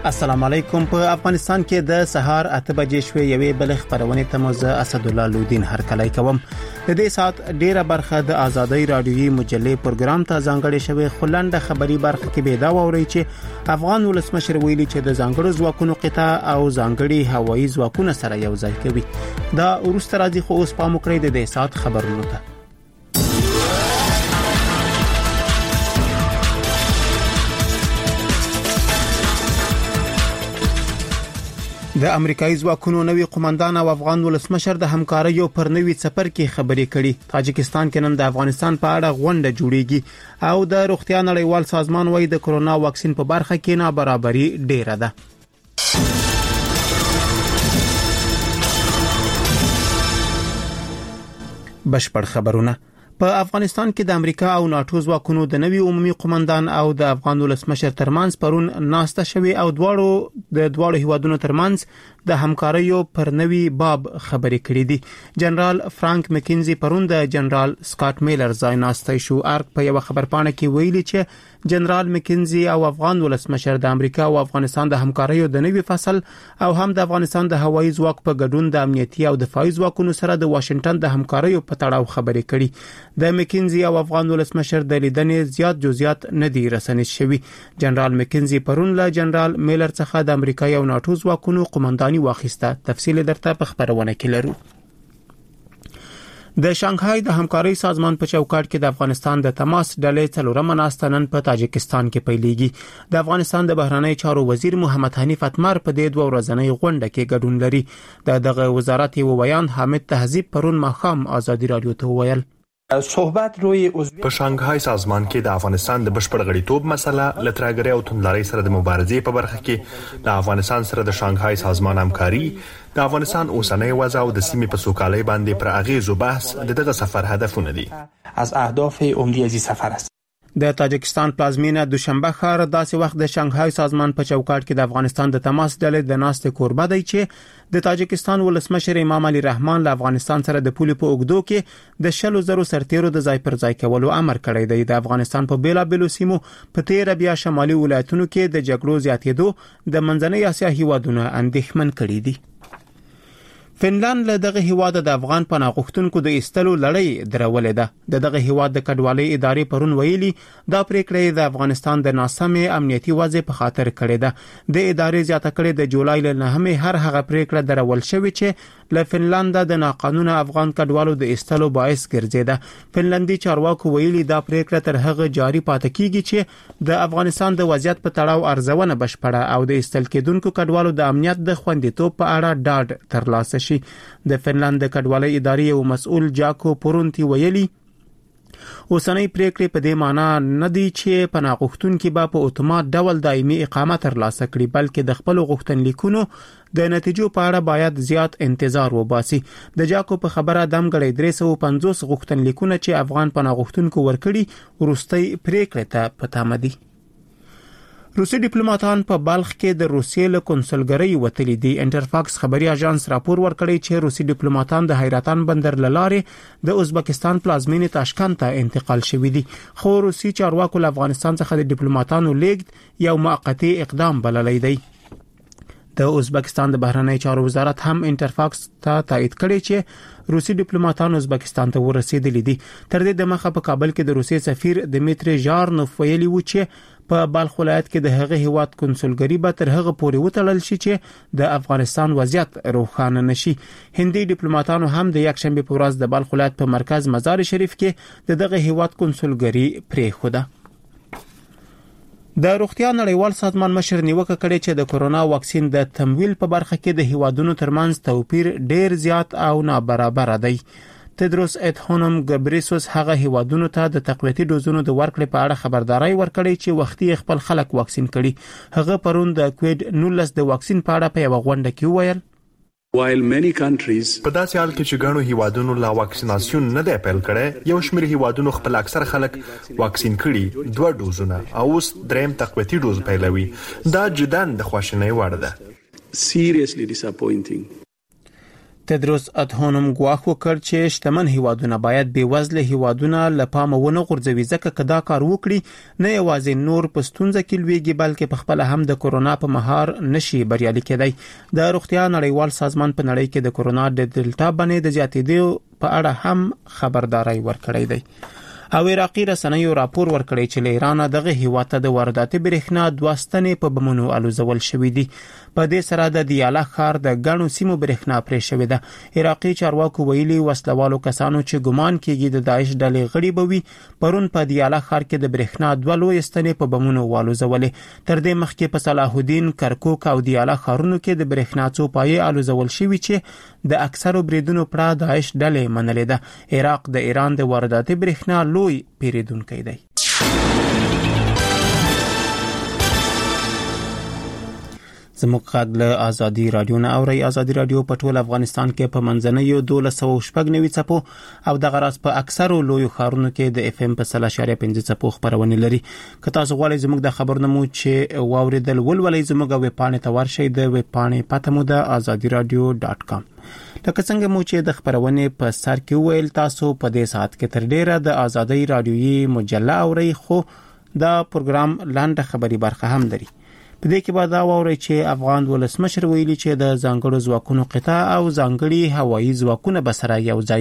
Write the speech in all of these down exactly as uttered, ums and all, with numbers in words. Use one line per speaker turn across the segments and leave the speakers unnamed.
السلام علیکم. په افغانستان کې د سهار اته بجې شوې یوې بل خبرونه ته موزه اسد الله لودین هرکلی کوم. د دې سات ډیره برخه د آزادۍ رادیوي مجلې پروګرام ته ځانګړې شوې خلنده خبري برخه کې به دا ووري چې افغان ولسمشر ویلي چې د ځانګړو ځواکونو قطع او ځانګړي هوایي ځواکونه سره یو ځای کوي. دا ورسته راځي خو اوس په مکرې د دې سات خبرونه ته. د امریکایي ځواکونو نوی قومندان او افغان ولسمشر د همکاریو پر نوی سفر کې خبرې کړي. تاجکستان کې نن د افغانستان په اړه غونډه جوړیږي او د روغتیا نړیوال سازمان وايي د کرونا واکسین په برخه کې نابرابري ډیره ده. بشپړ خبرونه. په افغانستان کې د امریکا او ناتو ځواکونو د نوي عمومي قومندان او د افغان ولسمشر ترمنځ پرون ناسته شوې او دواړو د دواړو هیوادونو ترمنځ د همکاریو پر نوي باب خبرې کړې دي. جنرال فرانک مکینزي پرون د جنرال سکاٹ میلر ځای ناسته شو. ارک په یو خبرپاڼه کې ویلي چې جنرال مکینزي او افغان ولسمشر د امریکا او افغانستان د همکاریو د نوي فصل او هم د افغانستان د هوایي ځواک په ګډون د امنیتي او دفاعي ځواکونو سره د واشنگټن د همکاریو په تړاو خبرې کړي. د مکینزي او افغان ولسمشر د لیدنې زیات جزئیات نه دي رسنیز شوي. جنرال مکینزي پرون له جنرال میلر څخه د امریکا او ناتو ځواکونو قومنداني واخیسته. تفصیل درته په خبرونه کې لرو. د شانګهای د همکاري سازمان په چوکاټ کې د افغانستان د تماس ډلې څلورمه ناسته نن په تاجکستان کې پیلېږي. د افغانستان د بهرنی چارو وزیر محمد حنیف اتمر په دې دوه ورځنۍ غونډه کې ګډون لري. د دغه وزارت یو بیان حامد تهذیب پرون ماښام آزادي رادیو ته ویل.
صحبت روی په شانګهای سازمان کې د افغانستان د بشپړ غړیتوب مسله لترګری او توندلاري سره د مبارزې په برخه کې د افغانستان سره د شانګهای سازمان همکاري د افغانستان اوسنۍ وضع او د سیمې په سوکالۍ باندې پر اغیزو بحث د دغه سفر هدفونه دي. از اهداف عمده از سفر است.
د تاجکستان پلازمینه دوشنبه ښار داسې وخت د شانګهای سازمان په چوکاټ کې د افغانستان د تماس ډلې د ناستې کوربه دی چې د تاجکستان ولسمشر امام علي رحمان له افغانستان سره د پولې په اوږدو کې د شلو زرو سرتیرو د ځای پر ځای کولو امر کړی دی. د افغانستان په بیلابېلو سیمو په تیر بیا شمالي ولایتونو کې د جګړو زیاتېدو د منځنۍ اسیا هیوادونو اندېښمن کړي دي. فنلند له دغه هیواد د افغان پناه غوښتونکو د ایستلو لړۍ درولې ده. د دغه هیواد د کډوالۍ ادارې پرون ویلي دا پریکړه د افغانستان د ناسمې امنیتي وضع په خاطر کړې ده. د ادارې زیاته کړې د جولای له نهمې هر هغه پریکړه درول شوې چې له فنلند د ناقانونه افغان کډوالو د ایستلو باعث ګرځیده. فنلندي چارواکو ویلي دا پریکړه تر هغه جاري پاتې کیږي چې د افغانستان د وضعیت په تړاو ارزونه بشپړه او د ایستل کېدونکو کډوالو د امنیت د خوندیتوب په اړه ډاډ ترلاسه شي. د فنلند د کډوالۍ ادارې او مسؤل جاکو پورونتی ویلي اوسنۍ پریکړې په دې معنی نه دي چې پناه غوښتونکي به په اتومات ډول دایمي اقامت ترلاسه کړي، بلکې د خپل غوښتنلیکونو د نتیجو په اړه باید زیات انتظار وباسي. د جاکو په خبره دمګړی درې سوه پنځوس غوښتنلیکونه چې افغان پناه غوښتونکو ورکړي وروستۍ پریکړې ته په تمه دي. روسي ډیپلوماټان په بلخ کې د روسیې له کنسولګرۍ وتلي دي. انټرفاکس خبري اژانس راپور ورکړی چې روسي ډیپلوماټان د حیرتان بندر لارې د ازبکستان پلازمینې تاشکند ته انتقال شوي دي. خو روسي چارواکو له افغانستان څخه د ډیپلوماټانو لیږد یو موقتی اقدام بللی دی. د ازبکستان د بهرنی چارو وزارت هم انټرفاکس ته تایید کړی چې روسي ډیپلوماټان ازبکستان ته ورسېدلي دي. تر دې دمخه په کابل کې د روسي سفیر دمیتری ژارنوف ویلي و چې په بلخ ولایت کې د هغه هیواد کنسولګری به تر هغه پورې وتړل شي چې د افغانستان وضعیت روښانه نشي. هندي ډیپلوماټانو هم د یک شنبه په ورځ د بلخ ولایت په مرکز مزار شریف کې د دغه هیواد کنسولګری پریښوده. د روغتیا نړیوال سازمان مشر نیوکه کړې چې د کرونا واکسین د تمویل په برخه کې د هیوادونو ترمنځ توپیر ډیر زیات او نابرابر دی. تدروس ادحانوم ګبریسوس هغه هیوادونو ته د تقویتي ډوزونو د ورکړې په اړه خبرداري ورکړې چې وختي خپل خلک واکسین کړي. هغه پرون د کووډ نولس د واکسین په اړه په یو غونډه کې وویل
While many countries
په داسې حال کې چې ګڼو هیوادونو لا واکسیناسیون نه دی پیل کړی، یو شمېر هیوادونو خپل اکثر خلک واکسین کړي دوه ډوزونه او اوس دریم تقویتي ډوز پیلوي. دا جداً د خواشینۍ وړ ده.
Seriously disappointing.
تدروس ادهانم ګواښ وکړ چې شتمن هیوادونه باید بې وزله هیوادونه له پامه ونه غورځوي ځکه که دا کار وکړي نه یوازې نور په ستونزه کې لویږي بلکې په خپل هم د کورونا په مهار نشي بریالي کېدی. د روغتیا نړیوال سازمان په نړۍ کې د کورونا د ډیلټا بڼې د زیاتېدو په اړه هم خبرداري ورکړې ده. او عراقي رسنیو راپور ورکړی چې له ایران دغه هیواد ته د وارداتي برېښنا دوه ستنې په بمونو الوزول شوې دي. په دې سره د دیاله ښار د ګڼو سیمو برېښنا پرې شوې ده. عراقي چارواکو ویلي وسلوالو کسانو چې ګمان کېږي د داعش ډلې غړي بوي پرون په دیاله ښار کې د برېښنا دوه لوی ستنې په بمونو والوزولې. تر دې مخکې په صلاح الدین، کرکوک او دیاله ښارونو کې د برېښنا څو پایې الوزول شوي چې د اکثرو بریدونو پړه داعش ډلې منلې ده. عراق د ایران د وارداتي برېښنا لوی پیریدونکی دی. زموږ غږ له ازادي رادیو نه اوري. ازادي رادیو په ټول افغانستان کې په منځنیو دولس سوه شپږ نوي څپو او د غراس په اکثرو لویو ښارونو کې د اف ام په سل اشاریه پنځه څپو خبرونه لري. که تاسو غواړئ زموږ د خبرونو چې واوریدل ولولئ زموږ ویب پاڼې ته ورشئ. د ویب پاڼې پته مو د ازادي رادیو ډاټ کام. لکه څنګه مو چې د خبرونې په سر کې ویل تاسو په دې ساعت کې تر ډیره د ازادي رادیوي مجله اورئ خو دا پروګرام لاندې خبري برخه هم لري. په دې کې به دا واورئ چې افغان ولسمشر ویلي چې د ځانګړو ځواکونو قطاع او ځانګړي هوایي ځواکونه به سره یو ځای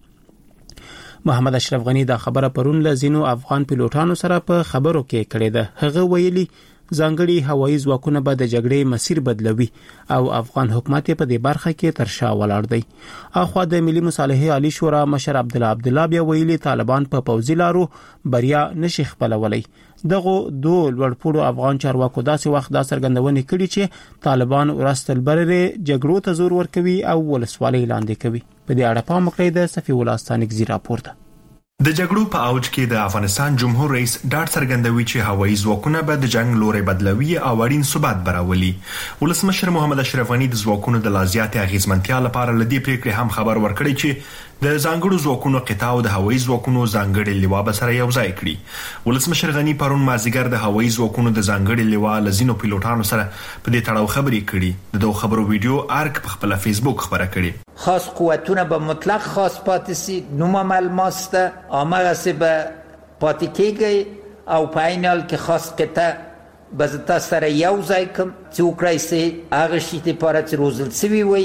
کړي. محمد اشرف غنی دا خبره پرون له ځینو افغان پیلوټانو سره په خبرو کې کړې ده. هغه ویلي ځانګړي هوایي ځواکونه به د جګړې مسیر بدلوي او افغان حکومت په دې برخه کې تر شا ولاړ دی. اخوا د ملي مصالحې عالی شورا مشر عبد الله عبد الله بیا ویلي طالبان په پوځي لارو بریا نشي خپلولی. دغه دوه لوړپوړو افغان چارواکو داسې وخت دا څرګندونه کړې چې طالبان ورستل برره جګړو ته زور ورکوي او ولسوالۍ لاندې کوي. په دې اړه پام وکړئ. د صفي ولستانک زی راپور ده.
د جګړو په اوج کې د افغانستان جمهور رئیس ډاډ څرګندوي چې هوایي ځواکونه به د جنگ لوري بدلوي او اړین ثبات براولي. ولسمشر محمد اشرف غنی د ځواکونو د لازیات اغیزمنتیا لپاره لدی پریکړې هم خبر ورکړی چې د ځانګړو ځواکونو قطاع او د هوایي ځواکونو ځانګړي لیوا به سره یو ځای کړي. ولسمشر غنی پرون مازیګر د هوایي ځواکونو د ځانګړي لیوا لزینو پیلوټانو سره په دې تړاو خبرې کړي. د دوه خبرو ویډیو ارک په خپل فیسبوک خبره کړي.
خاص قوتونه به مطلق خاص پاتې سي، نومه ملماسته آمغه سي به پاتې کېږي او په عین حال کې خاص قطع به زه تاسو سره یو ځای کوم چې وکړی سي هغه شي لپاره چې روزل سوي وي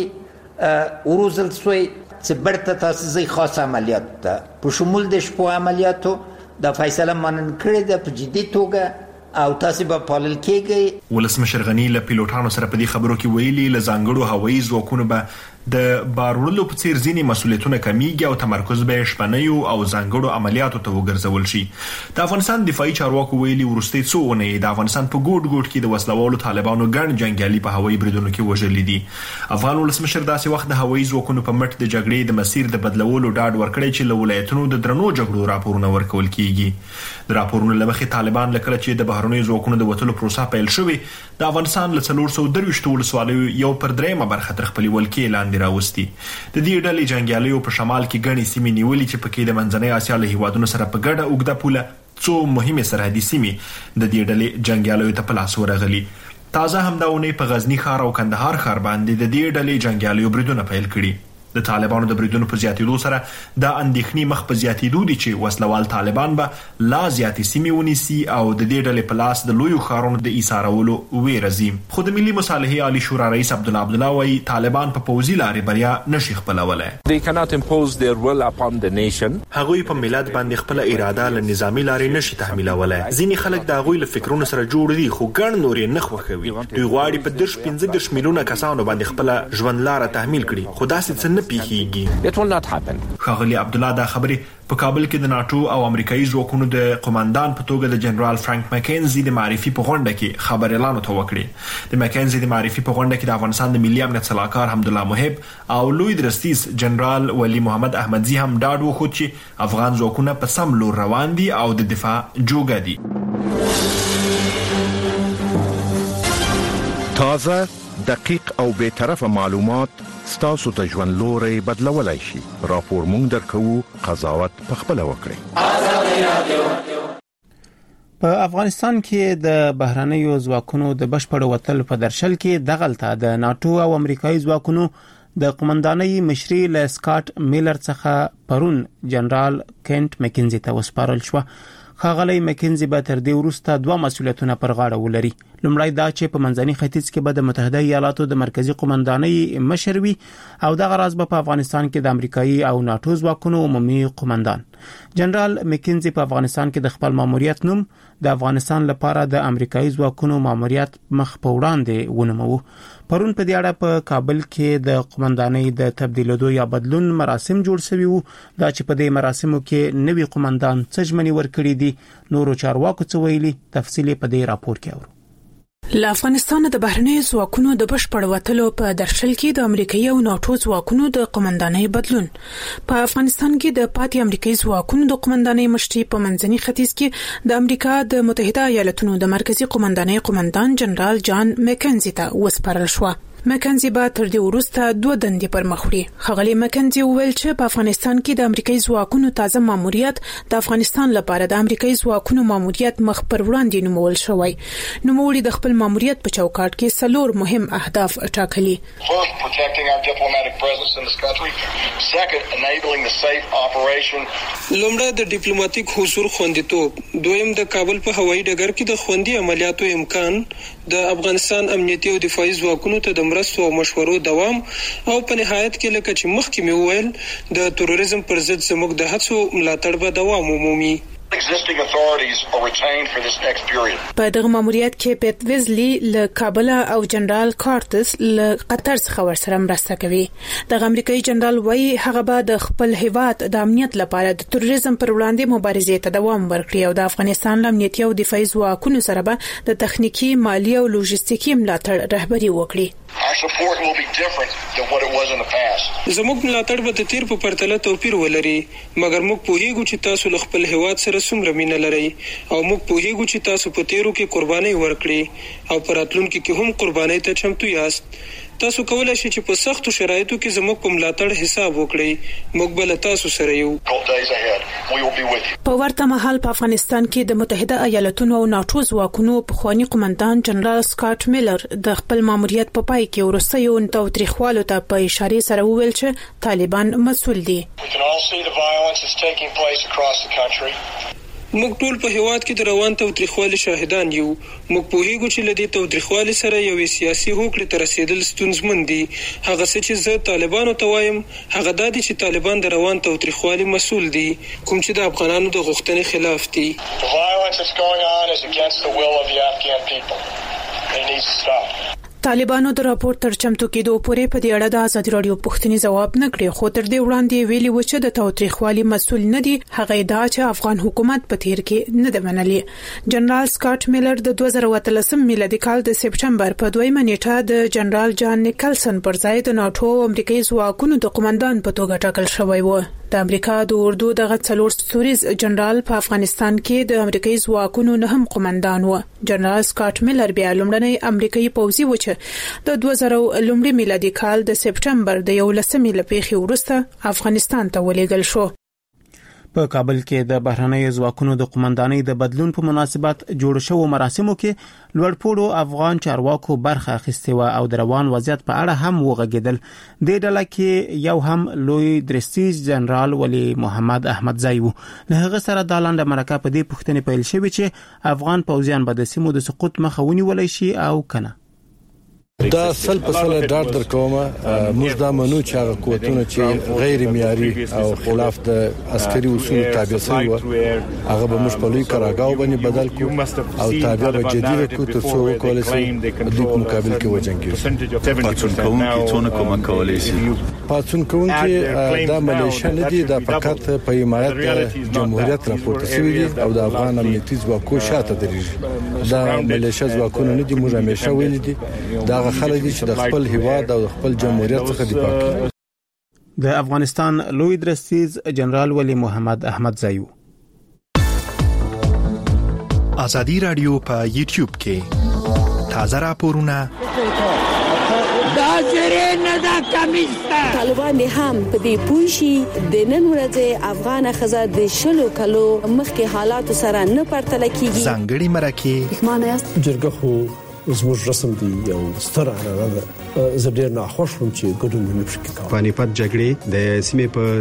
وروزل سوی چې برته تاسو زی خاص عملیات ته په شمول د شپو عملیاتو د فیصله منن کړی ده په جدي توګه او تاسو به پالل کېږي.
ولسمشر غنی له پیلوټانو سره په دې خبرو کې ویلي له ځانګړو هوایي ځواکونو به د بارولو په څیر ځینی مسولیتونه کمیږي او تمرکز به شپنیو او ځانګړو عملیاتو ته وګرځول شي. د افغانستان دفاعي چارواکو ویلي ورستي څوونه د افغانستان په ګوټ ګوټ کې د وسلوالو طالبانو ګڼ جنگیالي په هوایي بریدونو کې وژل دي. افغان ولسمشر داسې وخت د هوایي ځواکونو په مټ د جګړې د مسیر د بدلولو ډاډ ورکړی چې له ولایتونو د درنو جګړو راپورونه ورکول کیږي. د راپورونو لمخې طالبان لکه چې د بهرنیو ځواکونو د وټلو پروسه پیل شوې د افغانستان له څلور سوه درویشت ولسوالیو یو پر درېمه برخه تر خپل ولکې لاندې راوستي. د دې ډلې جنگیالیو په شمال کې ګڼې سیمې نیولې چې پکې د منځنۍ اسیا له هیوادونو سره په ګډه اوږده پوله څو مهمه سرحدي سیمې د دې ډلې جنگیالیو ته په لاس ورغلي. تازه همداونه په غزنی ښار او کندهار ښار باندې د دې ډلې جنگیالیو بریدونه پیل کړي. د طالبانو د بریدونو په زیاتېدو سره د اندېښنې مخ په زیاتېدو دي چې وسلوال طالبان به لا زیاتې سیمې ونیسي او د دې ډلې په لاس د لویو ښارونو د ایسارولو ویره زی. خو د ملي مصالحې عالی شورا رئیس عبد الله عبد الله وايي طالبان په پوځي لارې بریا نشي خپلولای.
They cannot impose their will upon the nation.
هغوی په ملت باندې خپل اراده له نظامی لارې نشي تحمیلولای. ځینې خلک د هغوی له فکرونو سره جوړ دي خو ګڼ نور یې نه خوښوي. دوی غواړي په درش پنځه دېرش میلیونه کسانو باندې خپل ژوند لار تحمیل کړي خو داسې څه نه پیښیږي.
It will not happen.
ښاغلي عبد الله دا خبرې په کابل کې د ناتو او امریکایي ځواکونو د قوماندان په توګه د جنرال فرانک مکینزي د معرفي په غونډه کې خبر اعلان ته وکړي. د مکینزي د معرفي په غونډه کې د افغانستان د ملي امنیت صلاحکار حمدالله محب او لوی درستیز جنرال ولی محمد احمدزي هم ډاډ وخوت چې افغان ځواکونه په سم لور روان دي او د دفاع جوګه دي.
تازه دقیق او به طرفه معلومات ستاسو ته ژوند لوري بدلولای شي. راپور مونږ درکو، قضاوت په خپل وکړئ.
په افغانستان کې د بهرنیو ځواکونو د بشپړ وتل په درشل کې دغلطه د ناتو او امریکایي ځواکونو د قومندانۍ مشري له سکاټ میلر څخه پرون جنرال کینټ مکینزي ته وسپارل شو. خاغلی مکینزي به تر دې وروسته دوه مسؤلیتونه پر غاړه ولري. لومړی دا چې په منځني ختیځ کې به د متحده ایالاتو د مرکزی قومندانۍ مشر وي او دغه راز به په افغانستان کې د امریکایي او ناتو ځواکونو عمومي قومندان. جنرال مکینزي په افغانستان کې د خپل ماموریت نوم د افغانستان لپاره د امریکایي ځواکونو ماموریت مخ په وړاندې ونومو. پرون په دې اړه په کابل کې د قومندانۍ د تبدیلولو یا بدلون مراسم جوړ شوي وو. دا چې په دې مراسمو کې نوی قومندان څه ژمنې ورکړي دي، نورو چارواکو څه ویلي، تفصیل په دې راپور کې اورو.
له افغانستان د بهرنیو ځواکونو د بشپړ وټلو په درشل کې د امریکایي او ناتو ځواکونو د قومندانۍ بدلون. په افغانستان کې د پاتې امریکایي ځواکونو د قومندانۍ مشري په منځني ختیځ کې د امریکا د متحده ایالاتونو د مرکزی قومندانۍ قومندان جنرال جان مکینزي ته وسپارل شو. مکینزي به تر دې وروسته دوه دندې پر مخ وړي. خغلی مکینزي وویل چې په افغانستان کې د امریکایي ځواکونو تازه ماموریت د افغانستان لپاره د امریکایي ځواکونو ماموریت مخ پر وړاندې نومول شوی. نوموړي د خپل ماموریت په چوکاټ کې څلور مهم اهداف ټاکلي.
لومړی د ډیپلوماټیک حضور خوندیتوب، دویم د کابل په هوایي ډګر کې د خوندي عملیاتو امکان، د افغانستان امنیتي او دفاعي ځواکونو ته د مرستو او مشورو دوام، او په نهایت کې لکه چې مخکې مې وویل د تروریزم پر ضد زموږ د هڅو ملاتړ به دوام ومومي.
په دغه ماموریت کې پیټ ویزلی له کابل او جنرال کارټس له قطر څخه ورسره مرسته کوي. د امریکایي جنرال وایي هغه به د خپل هیواد د امنیت لپاره د تروریزم پر وړاندې مبارزې ته دوام ورکړي او د افغانستان امنیتي او دفاعي ځواکونو سره به د تخنیکی، مالی او لوجستیکي ملاتړ رهبري وکړي.
زموږ ملاتړ به د تیر په پرتله توپیر ولري، مګر موږ پوهیږو چې تاسو له خپل هیواد سره څومره مینه لرئ او موږ پوهیږو چې تاسو په تیرو کې قرباني ورکړي او په راتلونکي کې هم قرباني ته چمتو یاست. تاسو کولای شئ چې په سختو شرایطو کې زموږ په ملاتړ حساب وکړئ. موږ بل تاسو سره یو.
په ورته مهال په افغانستان کې د متحده ایالاتونو او ناتو ځواکونو پخوانی قومندان جنرال سکاټ میلر د خپل ماموریت په پای کې وروستیو تاوتریخوالو ته په اشاره سره وویل چې طالبان مسؤل دي.
موږ ټول په هیواد کې د روان تاوتریخوالي شاهدان یو. موږ پوهیږو چې لدې تاوتریخوالي سره یو سیاسي هوکړې ته رسیدل ستونزمن دي. هغه څه چې زه طالبانو ته وایم هغه دا دي چې طالبان د روان تاوتریخوالي مسؤل دي، کوم چې د افغانانو د غوښتنې خلاف دي.
طالبانو د راپور تر چمتو کېدو پورې په دې اړه د ازادي راډیو پوښتنې ځواب نه کړی، خو تر دې وړاندې ویلي و چې د تاوتریخوالي مسؤل نه دي. هغه دا چې افغان حکومت په تیر کې نه دی منلي. جنرال سکاټ میلر د دوه زره اتلسم میلادي کال د سپټمبر په دویمه نیټه د جنرال جان نیکلسن پر ځای د ناتو او امریکایي ځواکونو د قومندان په توګه ټاکل شوی و. د امریکا د اردو دغه څلور ستوریز جنرال په افغانستان کې د امریکایي ځواکونو نه هم قومندان و. جنرال سکاټ میلر بیا لومړنی امریکایي پوځي و چې د دوه زره لومړي میلادي کال د سپټمبر د یولسمې لپیخي وروسته افغانستان ته ولېږل شو.
په کابل کې د بهرنیو ځواکونو د قومندانۍ د بدلون په مناسبت جوړ شوو مراسمو کې لوړپوړو افغان چارواکو برخه اخیستې و او د روان وضعیت په اړه هم وغږیدل. د ډله کې یو هم لوی درستیز جنرال ولی محمد احمد زای و. له هغه سره د لاندې مرکه په دې پوښتنې پیل شوې چې افغان پوځیان به د سیمو د سقوط مخه ونیولای شي او کنه.
دا سل په سل ډار در کومه موږ دا منو چې هغه قوتونه چې غیر معیاري او خلاف د عسکري اصول تابع شوی هغه به موږ په لوی کاراګاو باندې بدل کو او تابع به جدي کو تر څو وکولای شي د مقابل کې وجنګي.
پاتون کوونکي څونه کومه کولای شي.
پاتون کوونکي دا ملیشیا نه دي، دا فقط په حمایت جمهوریت راپورته شوی دي او د افغان امنیتي ځواکونو شاته درېږي. دا ملیشیا ځواکونه نه دي، موږ همیشه ویل دي دا خلک دي چې د خپل هیواد او خپل جمهوریت څخه دفاع کوي.
د افغانستان لوی درستیز جنرال ولی محمد احمد زایو.
ازادي رادیو په یوټیوب کې تازه راپورونه
دا زره نه دا کمیستا طالبان هم په دې پوښي د نن ورځې افغان خزه د شلو کلو مخکې حالات سره نه پرتل کیږي.
ځانګړي مرکه
معنی جرګه خو زموږ رسم دی یو ستر عنعنه ده زه ډیر نه خوښ وم چې ګډون نه پکې کاوه.
پانیپت جګړې د سیمې په